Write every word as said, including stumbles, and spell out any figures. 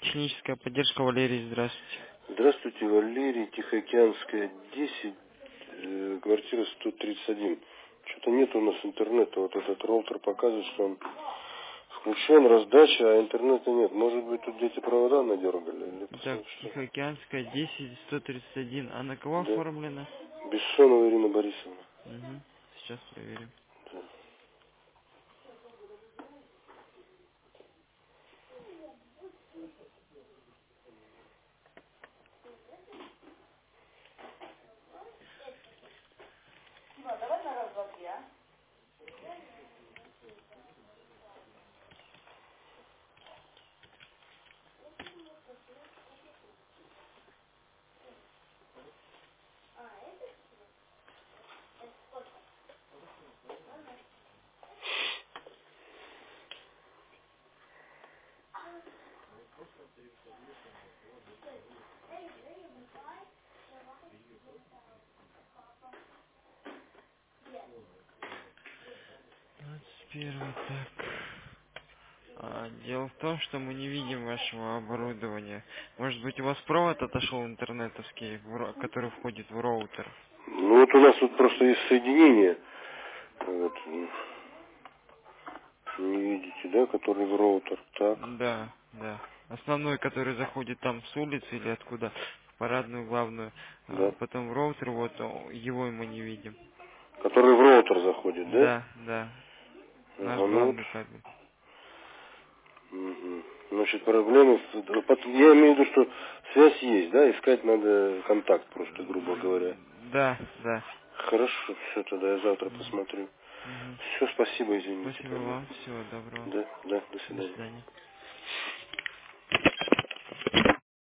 техническая поддержка, Валерий, здравствуйте. Здравствуйте, Валерий, Тихоокеанская, десять, э, квартира сто тридцать один. Что-то нет у нас интернета. Вот этот роутер показывает, что он включен, раздача, а интернета нет. Может быть, тут где-то провода надергали? Или Так, посмотри, что? Тихоокеанская, десять, сто тридцать один. А на кого Да. оформлено? Бессонова Ирина Борисовна. Угу. Сейчас проверим. Да. двадцать первый, так. А, дело в том, что мы не видим вашего оборудования. Может быть, у вас провод отошел интернетовский, в ро- который входит в роутер? Ну вот у нас тут просто есть соединение. Вот. м, Не видите, да, который в роутер. Так, Да, да. Основной, который заходит там с улицы или откуда, в парадную главную, а да. потом в роутер, вот о, его мы не видим. Который в роутер заходит, да? Да, да. Наш Ага, ну вот. главный кабель. Мгм. Значит, проблемы, с- да, пот- я имею в виду, что связь есть, да, искать надо контакт просто, грубо говоря. Да, да. Хорошо, все, тогда я завтра Мгм. посмотрю. Мгм. Все, спасибо, извините Спасибо тогда. вам. Всего доброго. Да, да, до До свидания. свидания.